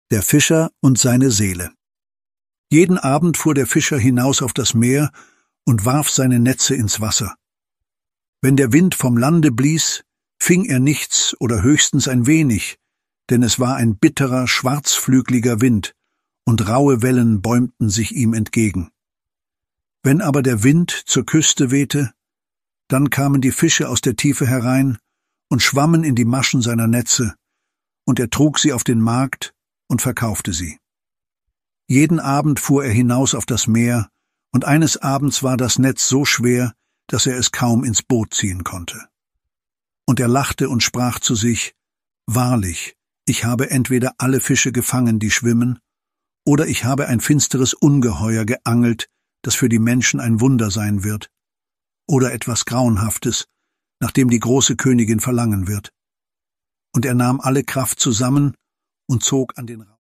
Der Fischer und seine Seele. Jeden Abend fuhr der Fischer hinaus auf das Meer und warf seine Netze ins Wasser. Wenn der Wind vom Lande blies, fing er nichts oder höchstens ein wenig, denn es war ein bitterer, schwarzflügliger Wind, und raue Wellen bäumten sich ihm entgegen. Wenn aber der Wind zur Küste wehte, dann kamen die Fische aus der Tiefe herein und schwammen in die Maschen seiner Netze, und er trug sie auf den Markt und verkaufte sie. Jeden Abend fuhr er hinaus auf das Meer, und eines Abends war das Netz so schwer, dass er es kaum ins Boot ziehen konnte. Und er lachte und sprach zu sich: Wahrlich, ich habe entweder alle Fische gefangen, die schwimmen, oder ich habe ein finsteres Ungeheuer geangelt, das für die Menschen ein Wunder sein wird, oder etwas Grauenhaftes, nach dem die große Königin verlangen wird. Und er nahm alle Kraft zusammen und zog an den